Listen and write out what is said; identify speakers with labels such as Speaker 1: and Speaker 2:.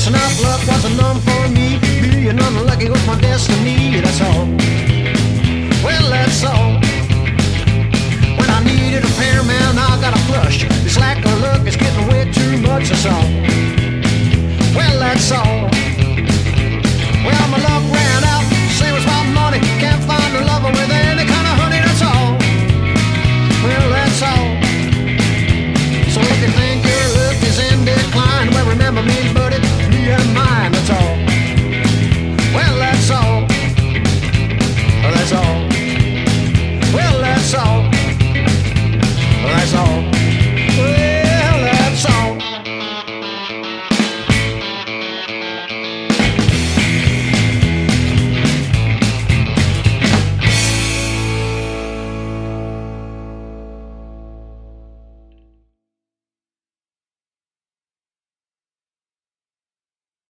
Speaker 1: Not luck wasn't none for me. Being unlucky was my destiny. That's all. Well, that's all. When I needed a pair, man, I got a flush. This lack of luck is getting way too much. That's all.